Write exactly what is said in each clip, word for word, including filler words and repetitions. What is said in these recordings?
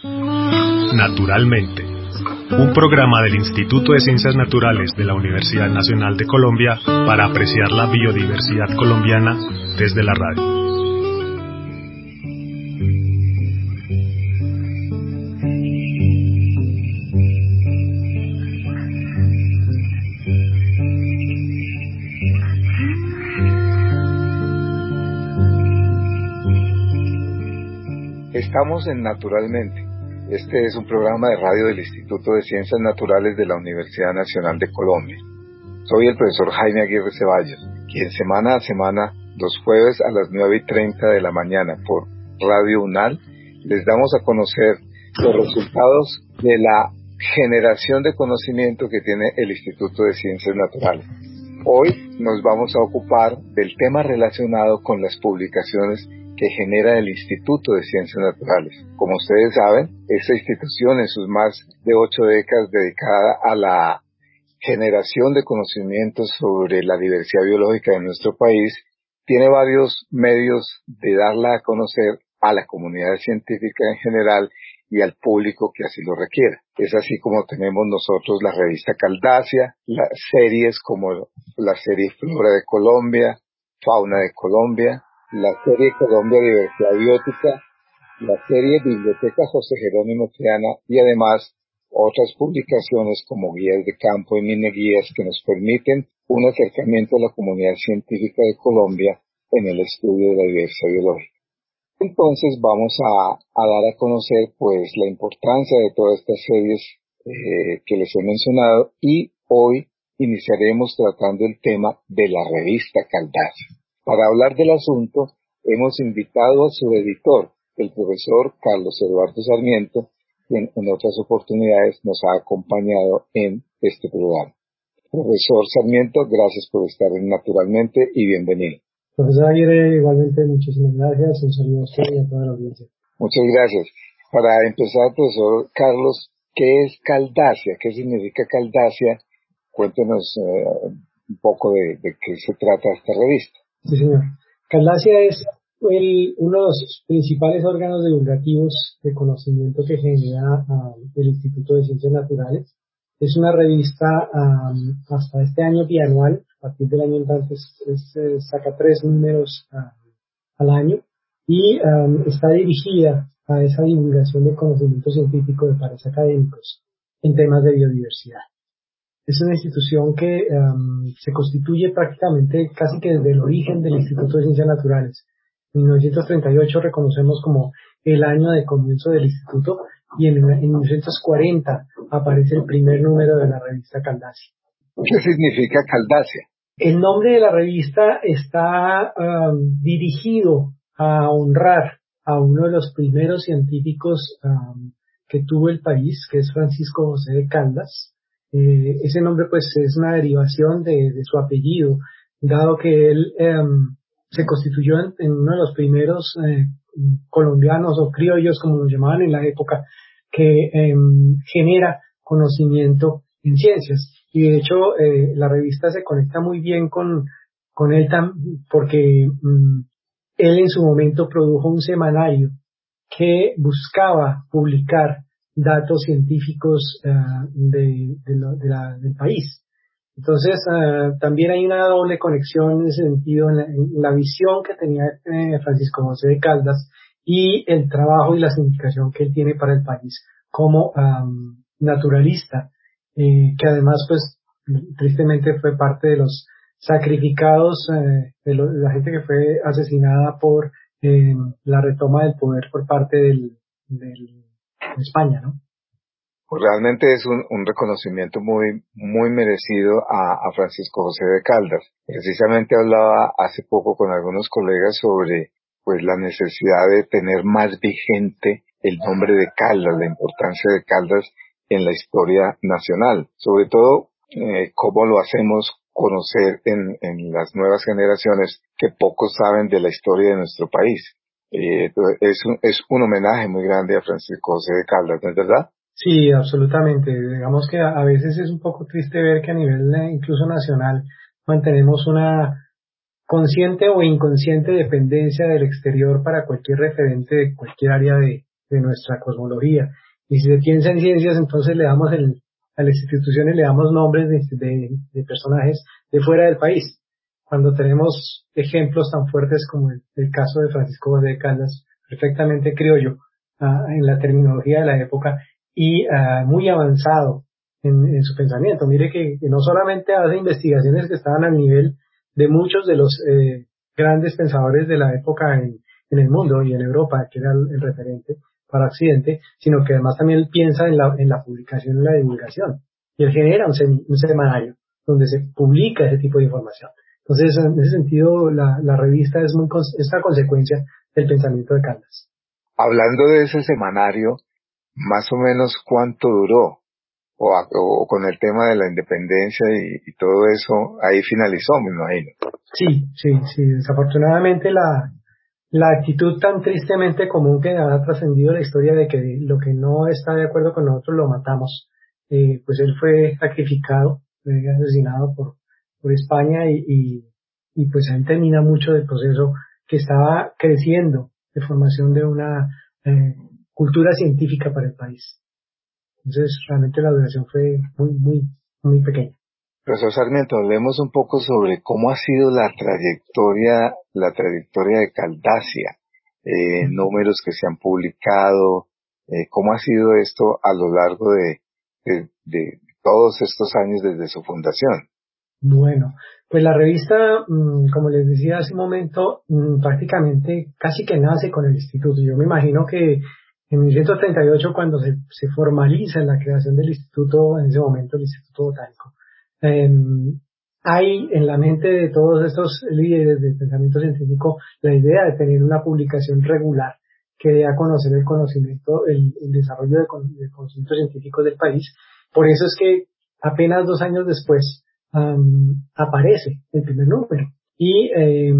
Naturalmente, un programa del Instituto de Ciencias Naturales de la Universidad Nacional de Colombia para apreciar la biodiversidad colombiana desde la radio. Estamos en Naturalmente. Este es un programa de radio del Instituto de Ciencias Naturales de la Universidad Nacional de Colombia. Soy el profesor Jaime Aguirre Ceballos, quien semana a semana, los jueves a las nueve y treinta de la mañana por Radio UNAL, les damos a conocer los resultados de la generación de conocimiento que tiene el Instituto de Ciencias Naturales. Hoy nos vamos a ocupar del tema relacionado con las publicaciones que genera el Instituto de Ciencias Naturales. Como ustedes saben, esta institución en sus más de ocho décadas dedicada a la generación de conocimientos sobre la diversidad biológica de nuestro país, tiene varios medios de darla a conocer a la comunidad científica en general y al público que así lo requiera. Es así como tenemos nosotros la revista Caldacia, las series como la serie Flora de Colombia, Fauna de Colombia, la serie Colombia Diversidad Biótica, la serie Biblioteca José Jerónimo Triana y además otras publicaciones como guías de campo y mini guías que nos permiten un acercamiento a la comunidad científica de Colombia en el estudio de la diversidad biológica. Entonces vamos a, a dar a conocer pues la importancia de todas estas series eh, que les he mencionado y hoy iniciaremos tratando el tema de la revista Caldacia. Para hablar del asunto, hemos invitado a su editor, el profesor Carlos Eduardo Sarmiento, quien en otras oportunidades nos ha acompañado en este programa. Profesor Sarmiento, gracias por estar en Naturalmente y bienvenido. Profesor Aguirre, igualmente muchísimas gracias, un saludo a usted y a toda la audiencia. Muchas gracias. Para empezar, profesor Carlos, ¿qué es Caldacia? ¿Qué significa Caldacia? Cuéntenos eh, un poco de, de qué se trata esta revista. Sí, señor. Caldacia es el, uno de los principales órganos divulgativos de conocimiento que genera uh, el Instituto de Ciencias Naturales. Es una revista um, hasta este año bianual, a partir del año entrante es, es, eh, saca tres números uh, al año y um, está dirigida a esa divulgación de conocimiento científico de pares académicos en temas de biodiversidad. Es una institución que um, se constituye prácticamente casi que desde el origen del Instituto de Ciencias Naturales. En mil novecientos treinta y ocho reconocemos como el año de comienzo del instituto y en, en mil novecientos cuarenta aparece el primer número de la revista Caldacia. ¿Qué significa Caldacia? El nombre de la revista está um, dirigido a honrar a uno de los primeros científicos um, que tuvo el país, que es Francisco José de Caldas. Eh, ese nombre pues es una derivación de, de su apellido, dado que él eh, se constituyó en, en uno de los primeros eh, colombianos o criollos, como los llamaban en la época, que eh, genera conocimiento en ciencias. Y de hecho eh, la revista se conecta muy bien con, con él tam, porque mm, él en su momento produjo un semanario que buscaba publicar datos científicos uh, de, de, lo, de la, del país. Entonces, uh, también hay una doble conexión en ese sentido, en la, en la visión que tenía eh, Francisco José de Caldas y el trabajo y la significación que él tiene para el país como um, naturalista, eh, que además, pues, tristemente fue parte de los sacrificados, eh, de, lo, de la gente que fue asesinada por eh, la retoma del poder por parte del, del en España, ¿no? Pues realmente es un, un reconocimiento muy muy merecido a, a Francisco José de Caldas. Precisamente hablaba hace poco con algunos colegas sobre pues la necesidad de tener más vigente el nombre de Caldas, la importancia de Caldas en la historia nacional. Sobre todo, eh, cómo lo hacemos conocer en, en las nuevas generaciones que poco saben de la historia de nuestro país. Eh, es, un, es un homenaje muy grande a Francisco José de Caldas, ¿no es verdad? Sí, absolutamente. Digamos que a, a veces es un poco triste ver que a nivel eh, incluso nacional mantenemos una consciente o inconsciente dependencia del exterior para cualquier referente de cualquier área de, de nuestra cosmología. Y si se piensa en ciencias, entonces le damos el, a las instituciones le damos nombres de, de, de personajes de fuera del país. Cuando tenemos ejemplos tan fuertes como el, el caso de Francisco José de Caldas, perfectamente criollo uh, en la terminología de la época y uh, muy avanzado en, en su pensamiento. Mire que, que no solamente hace investigaciones que estaban al nivel de muchos de los eh, grandes pensadores de la época en, en el mundo y en Europa, que era el, el referente para Occidente, sino que además también él piensa en la, en la publicación y en la divulgación. Y él genera un, sem, un semanario donde se publica ese tipo de información. Entonces, en ese sentido, la, la revista es muy es una consecuencia del pensamiento de Caldas. Hablando de ese semanario, más o menos cuánto duró, o, a, o con el tema de la independencia y, y todo eso, ahí finalizó, me imagino. Sí, sí, sí. Desafortunadamente la, la actitud tan tristemente común que ha trascendido la historia de que lo que no está de acuerdo con nosotros lo matamos, eh, pues él fue sacrificado, fue asesinado por por España y, y, y pues ahí termina mucho del proceso que estaba creciendo de formación de una eh, cultura científica para el país. Entonces realmente la duración fue muy, muy, muy pequeña. Profesor Sarmiento, hablemos un poco sobre cómo ha sido la trayectoria, la trayectoria de Caldacia, eh, uh-huh. números que se han publicado, eh, cómo ha sido esto a lo largo de, de, de todos estos años desde su fundación. Bueno, pues la revista, como les decía hace un momento, prácticamente casi que nace con el instituto. Yo me imagino que en mil novecientos treinta y ocho, cuando se, se formaliza la creación del instituto, en ese momento el Instituto Botánico, eh, hay en la mente de todos estos líderes de pensamiento científico la idea de tener una publicación regular que dé a conocer el conocimiento, el, el desarrollo de, de conocimientos científicos del país. Por eso es que apenas dos años después, Um, aparece el primer número y eh,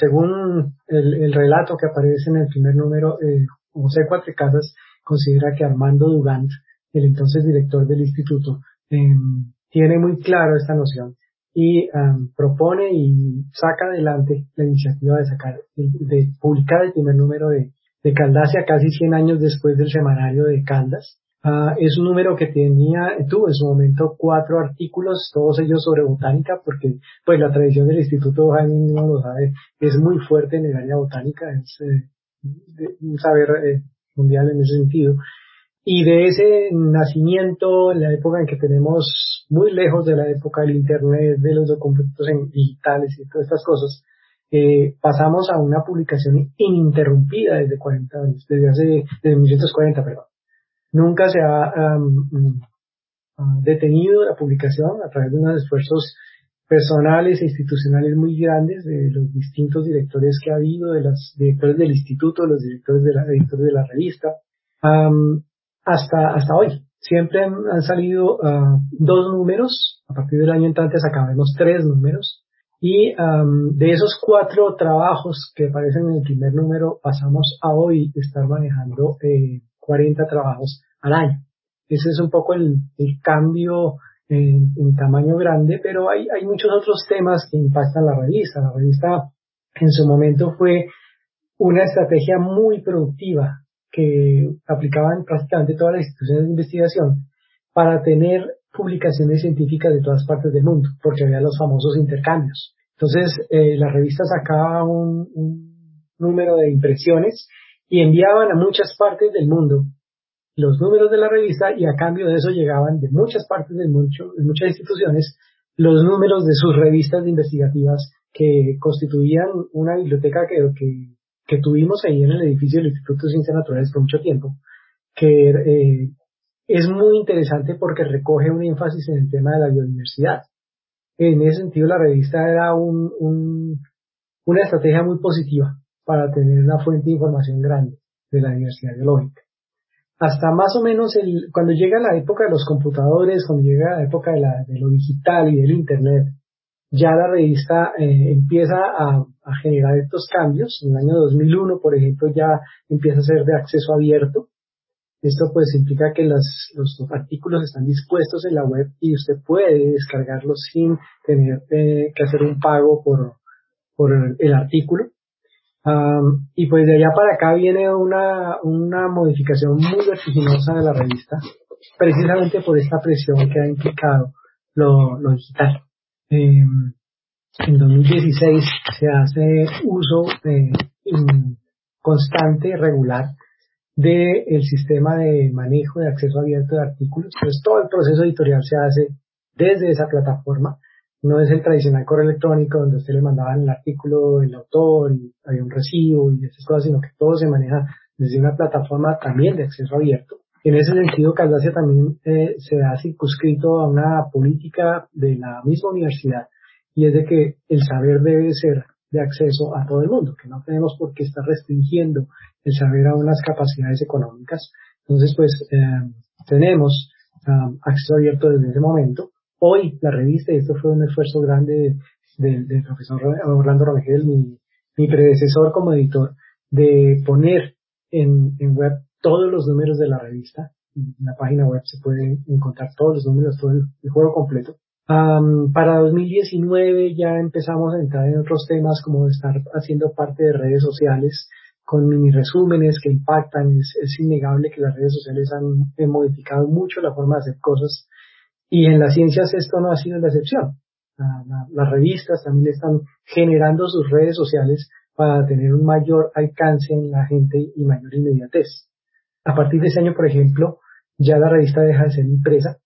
según el, el relato que aparece en el primer número, eh, José Cuatrecasas considera que Armando Durant, el entonces director del instituto, eh, tiene muy claro esta noción y um, propone y saca adelante la iniciativa de sacar de, de publicar el primer número de, de Caldacia casi cien años después del semanario de Caldas. Uh, es un número que tenía, tuvo en su momento cuatro artículos, todos ellos sobre botánica, porque pues la tradición del Instituto, Jaime mismo lo sabe, es muy fuerte en el área botánica, es eh, de, un saber eh, mundial en ese sentido. Y de ese nacimiento, en la época en que tenemos muy lejos de la época del Internet, de los documentos en digitales y todas estas cosas, eh, pasamos a una publicación ininterrumpida desde cuarenta años, desde hace, desde mil novecientos cuarenta, perdón. Nunca se ha um, uh, detenido la publicación a través de unos esfuerzos personales e institucionales muy grandes de los distintos directores que ha habido, de los directores del instituto, los directores de la, editores de la revista, um, hasta, hasta hoy. Siempre han, han salido uh, dos números, a partir del año entrante sacaremos tres números, y um, de esos cuatro trabajos que aparecen en el primer número pasamos a hoy estar manejando eh, cuarenta trabajos al año. Ese es un poco el, el cambio en, en tamaño grande, pero hay, hay muchos otros temas que impactan la revista. La revista en su momento fue una estrategia muy productiva que aplicaban prácticamente todas las instituciones de investigación para tener publicaciones científicas de todas partes del mundo, porque había los famosos intercambios. Entonces, eh, la revista sacaba un, un número de impresiones y enviaban a muchas partes del mundo los números de la revista, y a cambio de eso llegaban de muchas partes del mundo, de muchas instituciones, los números de sus revistas investigativas que constituían una biblioteca que, que, que tuvimos ahí en el edificio del Instituto de Ciencias Naturales por mucho tiempo, que eh, es muy interesante porque recoge un énfasis en el tema de la biodiversidad. En ese sentido, la revista era un, un, una estrategia muy positiva para tener una fuente de información grande de la diversidad biológica. Hasta más o menos el, cuando llega la época de los computadores, cuando llega la época de, la, de lo digital y del Internet, ya la revista eh, empieza a, a generar estos cambios. En el año dos mil uno, por ejemplo, ya empieza a ser de acceso abierto. Esto pues implica que las, los artículos están dispuestos en la web y usted puede descargarlos sin tener eh, que hacer un pago por, por el artículo. Um, y pues de allá para acá viene una, una modificación muy vertiginosa de la revista, precisamente por esta presión que ha implicado lo, lo digital. Eh, en dos mil dieciséis se hace uso eh, in, constante y regular del sistema de manejo de acceso abierto de artículos. Entonces todo el proceso editorial se hace desde esa plataforma. No es el tradicional correo electrónico donde usted le mandaban el artículo, el autor, y había un recibo y esas cosas, sino que todo se maneja desde una plataforma también de acceso abierto. En ese sentido, Caldacia también eh, se ha circunscrito a una política de la misma universidad, y es de que el saber debe ser de acceso a todo el mundo, que no tenemos por qué estar restringiendo el saber a unas capacidades económicas. Entonces, pues, eh, tenemos um, acceso abierto desde ese momento. Hoy la revista, y esto fue un esfuerzo grande del de, de profesor Orlando Rangel, mi, mi predecesor como editor, de poner en, en web todos los números de la revista. En la página web se puede encontrar todos los números, todo el, el juego completo. Um, para dos mil diecinueve ya empezamos a entrar en otros temas, como estar haciendo parte de redes sociales con mini resúmenes que impactan. Es, es innegable que las redes sociales han, han modificado mucho la forma de hacer cosas. Y en las ciencias esto no ha sido la excepción. La, la, las revistas también están generando sus redes sociales para tener un mayor alcance en la gente y mayor inmediatez. A partir de ese año, por ejemplo, ya la revista deja de ser impresa.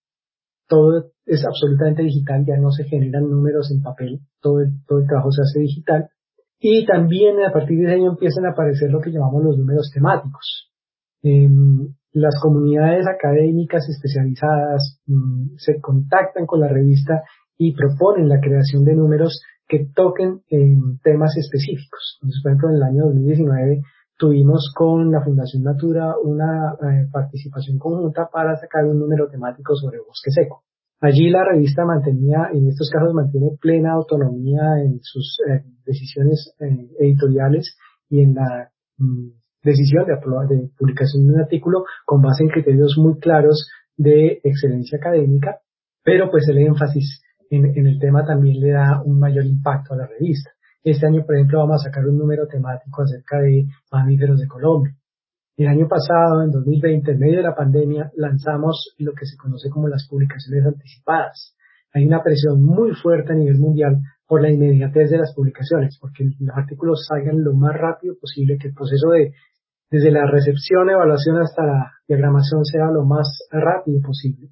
Todo es absolutamente digital, ya no se generan números en papel, todo el, todo el trabajo se hace digital. Y también a partir de ese año empiezan a aparecer lo que llamamos los números temáticos. Eh, las comunidades académicas especializadas mmm, se contactan con la revista y proponen la creación de números que toquen en temas específicos. Entonces, por ejemplo, en el año dos mil diecinueve tuvimos con la Fundación Natura una eh, participación conjunta para sacar un número temático sobre bosque seco. Allí la revista mantenía, en estos casos mantiene plena autonomía en sus eh, decisiones eh, editoriales y en la mmm, decisión de, de publicación de un artículo con base en criterios muy claros de excelencia académica, pero pues el énfasis en, en el tema también le da un mayor impacto a la revista. Este año, por ejemplo, vamos a sacar un número temático acerca de mamíferos de Colombia. El año pasado, en dos mil veinte, en medio de la pandemia, lanzamos lo que se conoce como las publicaciones anticipadas. Hay una presión muy fuerte a nivel mundial por la inmediatez de las publicaciones, porque los artículos salgan lo más rápido posible, que el proceso de desde la recepción, evaluación hasta la diagramación sea lo más rápido posible.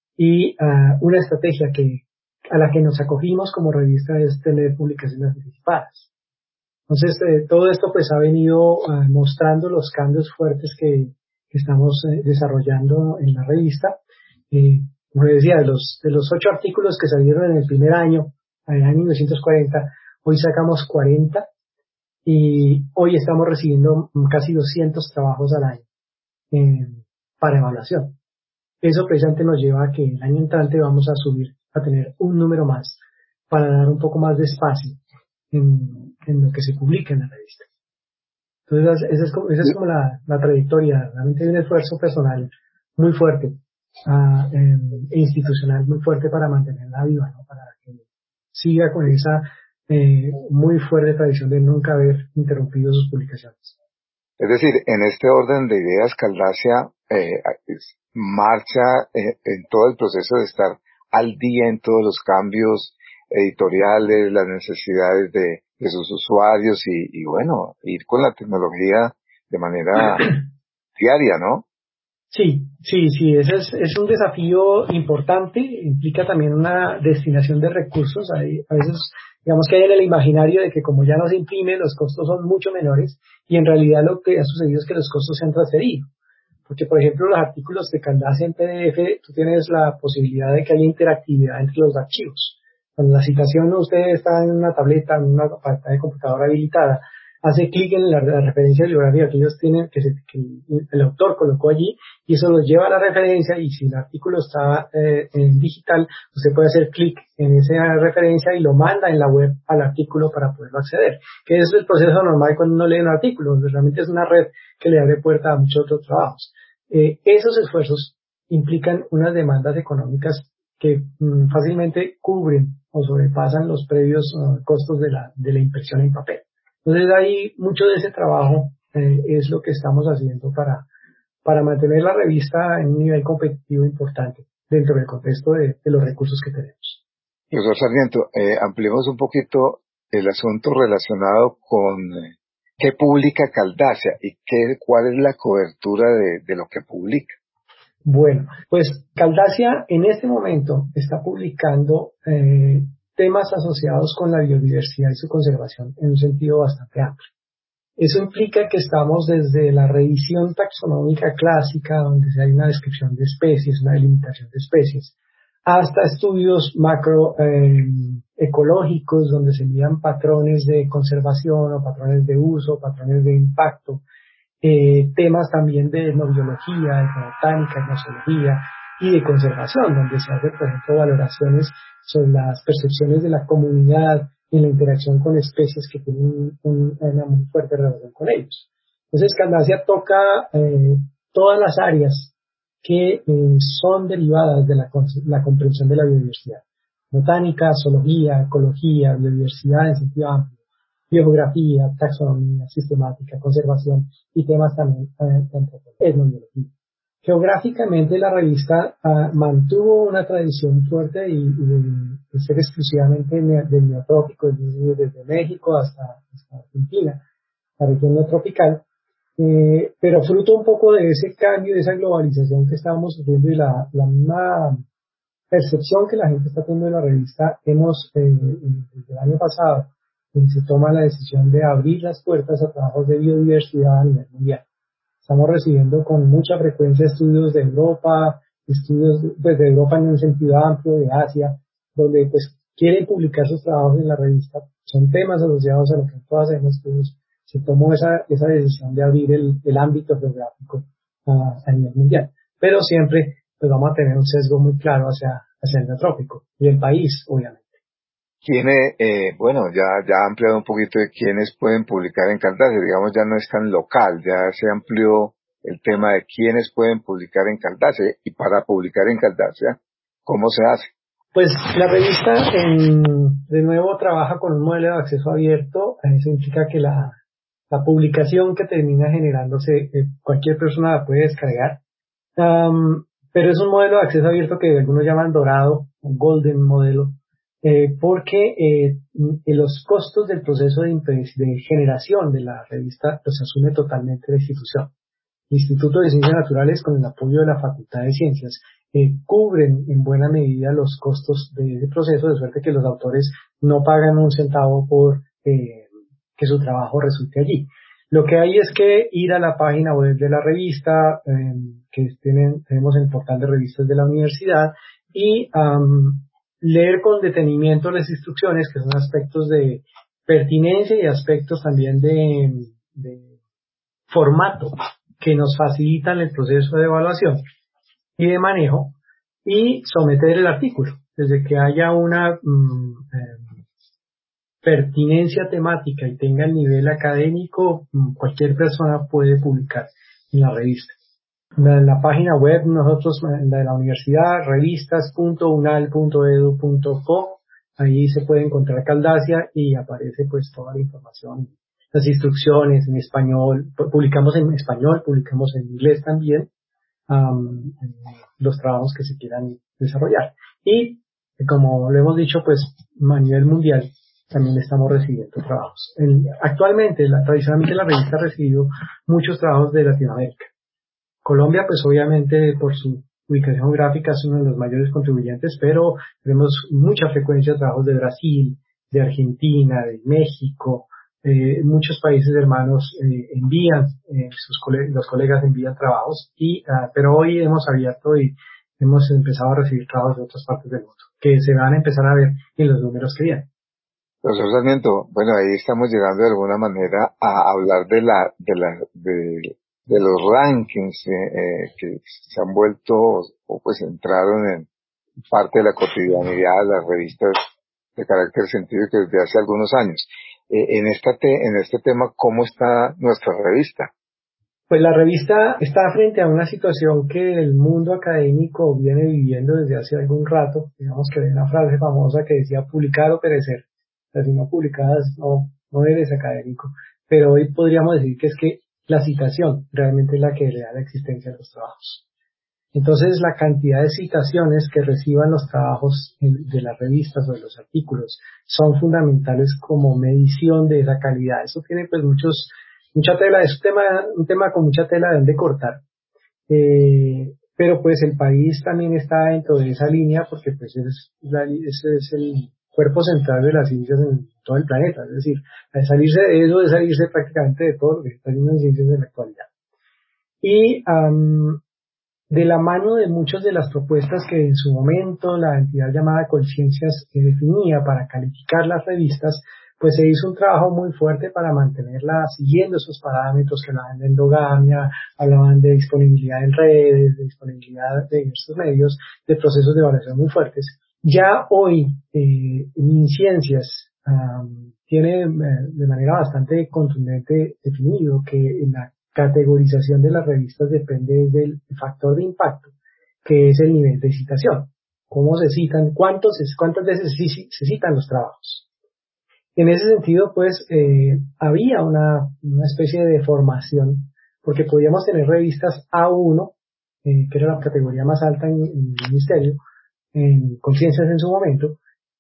Y uh, una estrategia que a la que nos acogimos como revista es tener publicaciones anticipadas. Entonces, eh, todo esto pues ha venido uh, mostrando los cambios fuertes que, que estamos eh, desarrollando en la revista. Eh, como les decía, de los, de los ocho artículos que salieron en el primer año, en el año mil novecientos cuarenta, hoy sacamos cuarenta. Y hoy estamos recibiendo casi doscientos trabajos al año eh, para evaluación. Eso precisamente nos lleva a que el año entrante vamos a subir, a tener un número más para dar un poco más de espacio en, en lo que se publica en la revista. Entonces, esa es como, esa es como la, la trayectoria. Realmente hay un esfuerzo personal muy fuerte uh, eh, e institucional muy fuerte para mantenerla viva, ¿no? Para que siga con esa Eh, muy fuerte tradición de nunca haber interrumpido sus publicaciones. Es decir, en este orden de ideas, Caldacia eh, marcha eh, en todo el proceso de estar al día en todos los cambios editoriales, las necesidades de, de sus usuarios y, y bueno, ir con la tecnología de manera diaria, ¿no? Sí, sí, sí, ese es, es un desafío importante, implica también una destinación de recursos. Hay, a veces, digamos que hay en el imaginario de que como ya no se imprime, los costos son mucho menores, y en realidad lo que ha sucedido es que los costos se han transferido. Porque, por ejemplo, los artículos de Caldacia en P D F, tú tienes la posibilidad de que haya interactividad entre los archivos. Cuando la citación usted está en una tableta, en una pantalla de computadora habilitada, hace clic en la, la referencia bibliográfica que ellos tienen, que, se, que el autor colocó allí, y eso los lleva a la referencia, y si el artículo está eh, en digital, usted puede hacer clic en esa referencia y lo manda en la web al artículo para poderlo acceder, que es el proceso normal cuando uno lee un artículo. Realmente es una red que le abre puerta a muchos otros trabajos. Eh, esos esfuerzos implican unas demandas económicas que mm, fácilmente cubren o sobrepasan los previos uh, costos de la, de la impresión en papel. Entonces ahí mucho de ese trabajo eh, es lo que estamos haciendo para, para mantener la revista en un nivel competitivo importante dentro del contexto de, de los recursos que tenemos. Profesor Sarmiento, eh, ampliemos un poquito el asunto relacionado con eh, qué publica Caldacia y qué, cuál es la cobertura de, de lo que publica. Bueno, pues Caldacia en este momento está publicando eh, temas asociados con la biodiversidad y su conservación en un sentido bastante amplio. Eso implica que estamos desde la revisión taxonómica clásica, donde se hay una descripción de especies, una delimitación de especies, hasta estudios macroecológicos, eh, donde se miran patrones de conservación o patrones de uso, patrones de impacto, eh, temas también de etnobiología, etnobotánica, etnozoología y de conservación, donde se hacen, por ejemplo, valoraciones sobre las percepciones de la comunidad en la interacción con especies que tienen un, una muy fuerte relación con ellos. Entonces, Caldacia toca eh, todas las áreas que eh, son derivadas de la, la comprensión de la biodiversidad. Botánica, zoología, ecología, biodiversidad en sentido amplio, geografía, taxonomía, sistemática, conservación y temas también eh, de etnobiología. Geográficamente la revista uh, mantuvo una tradición fuerte y, y de, de ser exclusivamente del neotrópico, desde, desde México hasta, hasta Argentina, la región neotropical, eh, pero fruto un poco de ese cambio, de esa globalización que estábamos sufriendo y la, la misma percepción que la gente está teniendo de la revista, hemos, eh, desde el año pasado, eh, se toma la decisión de abrir las puertas a trabajos de biodiversidad a nivel mundial. Estamos recibiendo con mucha frecuencia estudios de Europa, estudios pues, de Europa en un sentido amplio, de Asia, donde pues quieren publicar sus trabajos en la revista. Son temas asociados a lo que nosotros hacemos, pues se tomó esa, esa decisión de abrir el, el ámbito geográfico a, a nivel mundial. Pero siempre pues vamos a tener un sesgo muy claro hacia, hacia el neotrópico y el país, obviamente. ¿Quiénes, eh, bueno, ya, ya ha ampliado un poquito de quiénes pueden publicar en Caldacia, digamos ya no es tan local, ya se amplió el tema de quiénes pueden publicar en Caldacia y para publicar en Caldacia, ¿cómo se hace? Pues la revista en, de nuevo trabaja con un modelo de acceso abierto, eso implica que la, la publicación que termina generándose, eh, cualquier persona la puede descargar, um, pero es un modelo de acceso abierto que algunos llaman dorado, un golden modelo, Eh, porque eh, los costos del proceso de, de generación de la revista los asume totalmente la institución. El Instituto de Ciencias Naturales, con el apoyo de la Facultad de Ciencias, eh, cubren en buena medida los costos de ese proceso, de suerte que los autores no pagan un centavo por eh, que su trabajo resulte allí. Lo que hay es que ir a la página web de la revista, eh, que tienen, tenemos el portal de revistas de la universidad, y um, leer con detenimiento las instrucciones, que son aspectos de pertinencia y aspectos también de, de formato que nos facilitan el proceso de evaluación y de manejo, y someter el artículo. Desde que haya una mm, eh, pertinencia temática y tenga el nivel académico, mm, cualquier persona puede publicar en la revista. En la página web, nosotros, en la de la universidad, revistas punto unal punto edu punto co, ahí se puede encontrar Caldacia y aparece pues toda la información, las instrucciones en español, publicamos en español, publicamos en inglés también, um, los trabajos que se quieran desarrollar. Y, como lo hemos dicho, pues a nivel mundial también estamos recibiendo trabajos. En, actualmente, la, tradicionalmente la revista ha recibido muchos trabajos de Latinoamérica. Colombia, pues obviamente por su ubicación geográfica es uno de los mayores contribuyentes, pero tenemos mucha frecuencia de trabajos de Brasil, de Argentina, de México, eh, muchos países hermanos eh, envían, eh, sus cole- los colegas envían trabajos, y uh, pero hoy hemos abierto y hemos empezado a recibir trabajos de otras partes del mundo, que se van a empezar a ver en los números que vienen. Profesor Sarmiento, bueno, ahí estamos llegando de alguna manera a hablar de la, de la, de de los rankings eh, eh, que se han vuelto o pues entraron en parte de la cotidianidad de las revistas de carácter científico desde hace algunos años. Eh, en, esta te, en este tema, ¿cómo está nuestra revista? Pues la revista está frente a una situación que el mundo académico viene viviendo desde hace algún rato. Digamos que hay una frase famosa que decía publicar o perecer. O sea, si no publicadas no, no eres académico, pero hoy podríamos decir que es que la citación realmente es la que le da la existencia a los trabajos. Entonces, la cantidad de citaciones que reciban los trabajos de las revistas o de los artículos son fundamentales como medición de esa calidad. Eso tiene pues muchos, mucha tela, es un tema, un tema con mucha tela de donde cortar. Eh, pero pues el país también está dentro de esa línea porque pues es la, ese es el cuerpo central de las ciencias en todo el planeta. Es decir, al salirse de eso es salirse prácticamente de todo lo que está haciendo en ciencias en la actualidad. Y um, de la mano de muchas de las propuestas que en su momento la entidad llamada Colciencias eh, definía para calificar las revistas, pues se hizo un trabajo muy fuerte para mantenerla siguiendo esos parámetros que hablaban de endogamia, hablaban de disponibilidad en redes, de disponibilidad de diversos medios, de procesos de evaluación muy fuertes. Ya hoy, eh, MinCiencias um, tiene eh, de manera bastante contundente definido que en la categorización de las revistas depende del factor de impacto, que es el nivel de citación. ¿Cómo se citan? ¿Cuántos, cuántas veces se citan los trabajos? En ese sentido, pues, eh, había una, una especie de formación, porque podíamos tener revistas A uno, eh, que era la categoría más alta en, en el ministerio, en Colciencias en su momento,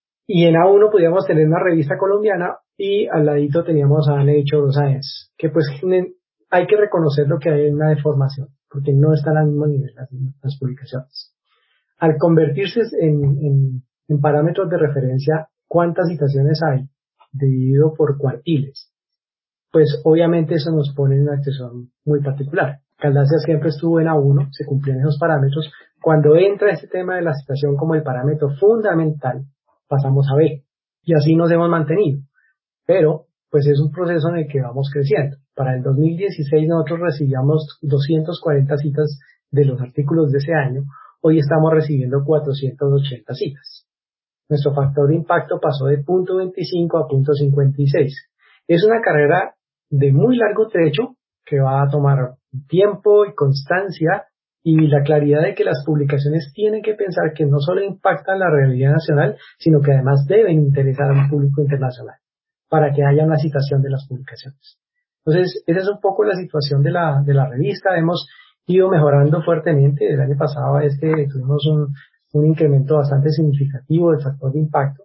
y en A uno podíamos tener una revista colombiana, y al ladito teníamos a Nature o Science, que pues hay que reconocer lo que hay en una deformación, porque no están al mismo nivel las, las publicaciones. Al convertirse en, en, en parámetros de referencia, ¿cuántas citaciones hay? Dividido por cuartiles. Pues obviamente eso nos pone en una situación muy particular. Caldacia siempre estuvo en A uno, se cumplían esos parámetros. Cuando entra este tema de la citación como el parámetro fundamental, pasamos a B. Y así nos hemos mantenido. Pero, pues es un proceso en el que vamos creciendo. Para el dos mil dieciséis nosotros recibíamos doscientas cuarenta citas de los artículos de ese año. Hoy estamos recibiendo cuatrocientas ochenta citas. Nuestro factor de impacto pasó de punto veinticinco a punto cincuenta y seis. Es una carrera de muy largo trecho que va a tomar tiempo y constancia y la claridad de que las publicaciones tienen que pensar que no solo impactan la realidad nacional, sino que además deben interesar a un público internacional para que haya una citación de las publicaciones. Entonces, esa es un poco la situación de la, de la revista. Hemos ido mejorando fuertemente. El año pasado es que tuvimos un, un incremento bastante significativo del factor de impacto,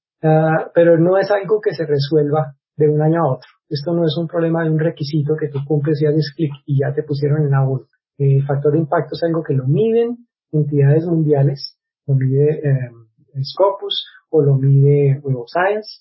uh, pero no es algo que se resuelva de un año a otro. Esto no es un problema de un requisito que tú cumples y haces clic y ya te pusieron en A uno. El factor de impacto es algo que lo miden entidades mundiales, lo mide eh, Scopus o lo mide Web of Science,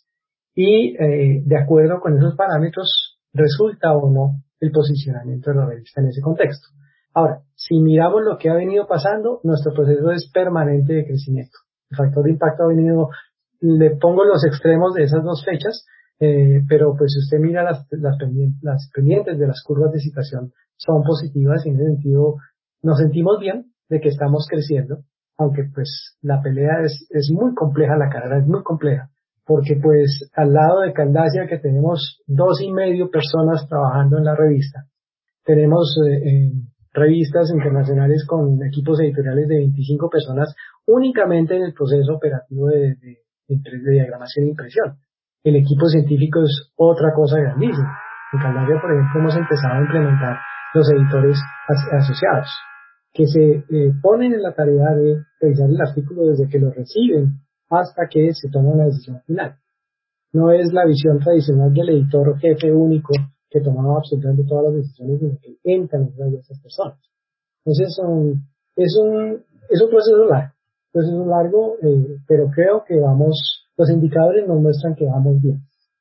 y eh, de acuerdo con esos parámetros resulta o no el posicionamiento de la revista en ese contexto. Ahora, si miramos lo que ha venido pasando, nuestro proceso es permanente de crecimiento. El factor de impacto ha venido, le pongo los extremos de esas dos fechas, eh, pero pues si usted mira las, las, pendientes, las pendientes de las curvas de citación son positivas y en ese sentido nos sentimos bien de que estamos creciendo, aunque pues la pelea es, es muy compleja, la carrera es muy compleja, porque pues al lado de Caldacia que tenemos dos y medio personas trabajando en la revista, tenemos eh, eh, revistas internacionales con equipos editoriales de veinticinco personas únicamente en el proceso operativo de, de, de, de diagramación e impresión. El equipo científico es otra cosa grandísima. En Caldacia, por ejemplo, hemos empezado a implementar los editores as- asociados, que se eh, ponen en la tarea de revisar el artículo desde que lo reciben hasta que se toma una decisión final. No es la visión tradicional del editor jefe único que tomaba absolutamente todas las decisiones, sino que entran en esas personas. Entonces, um, es un es un proceso largo, un proceso largo, eh, pero creo que vamos, los indicadores nos muestran que vamos bien.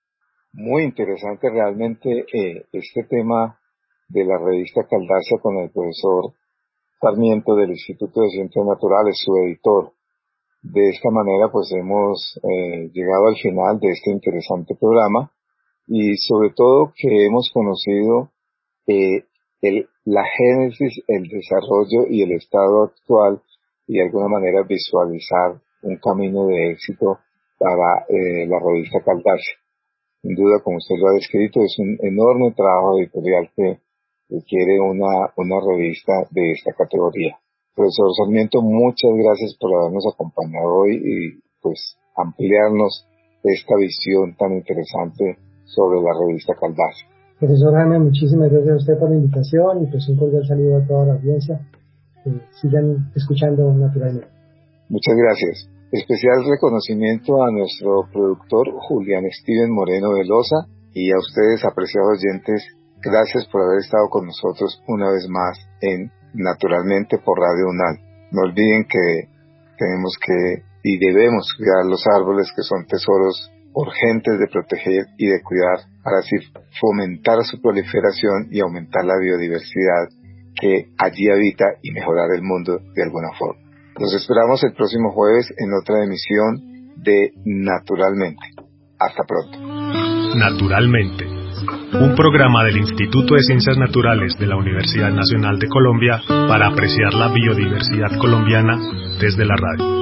Muy interesante realmente eh, este tema de la revista Caldacia con el profesor Sarmiento del Instituto de Ciencias Naturales, su editor. De esta manera pues hemos eh, llegado al final de este interesante programa y sobre todo que hemos conocido eh, el, la génesis, el desarrollo y el estado actual y de alguna manera visualizar un camino de éxito para eh, la revista Caldacia. Sin duda, como usted lo ha descrito, es un enorme trabajo editorial que requiere una, una revista de esta categoría. Profesor Sarmiento, muchas gracias por habernos acompañado hoy y pues ampliarnos esta visión tan interesante sobre la revista Calvaza. Profesor Jaime, muchísimas gracias a usted por la invitación y pues un cordial saludo a toda la audiencia. Eh, sigan escuchando naturalmente. Muchas gracias. Especial reconocimiento a nuestro productor Julián Steven Moreno Velosa y a ustedes, apreciados oyentes, gracias por haber estado con nosotros una vez más en Naturalmente por Radio UNAL. No olviden que tenemos que y debemos cuidar los árboles, que son tesoros urgentes de proteger y de cuidar, para así fomentar su proliferación y aumentar la biodiversidad que allí habita y mejorar el mundo de alguna forma. Los esperamos el próximo jueves en otra emisión de Naturalmente. Hasta pronto. Naturalmente, un programa del Instituto de Ciencias Naturales de la Universidad Nacional de Colombia para apreciar la biodiversidad colombiana desde la radio.